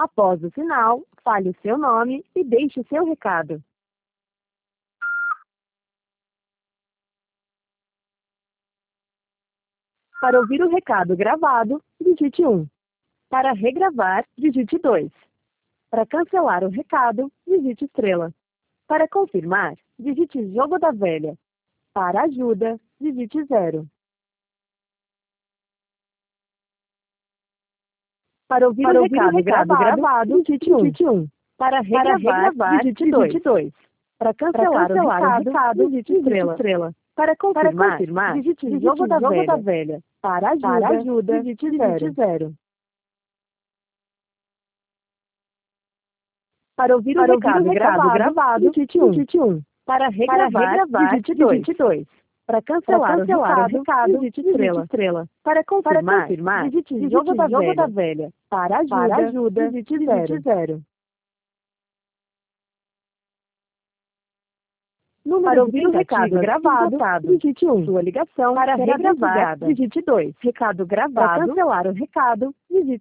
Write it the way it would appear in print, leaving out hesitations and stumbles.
Após o sinal, fale o seu nome e deixe o seu recado. Para ouvir o recado gravado, digite 1. Para regravar, digite 2. Para cancelar o recado, digite estrela. Para confirmar, digite jogo da velha. Para ajuda, digite 0. Para ouvir o recado gravado, digite 1. Para regravar, digite 2. Para cancelar o recado, digite estrela. Para confirmar, digite jogo da velha. Para ajuda, digite 0. Para ouvir o recado gravado, digite 1. Para regravar, digite 2. Para cancelar o recado, digite estrela. Para confirmar, digite jogo da velha. Para ajuda, digite 0. Para ouvir o recado gravado, digite 1. Sua ligação para regravar, digite 2. Recado gravado. Para cancelar o recado, digite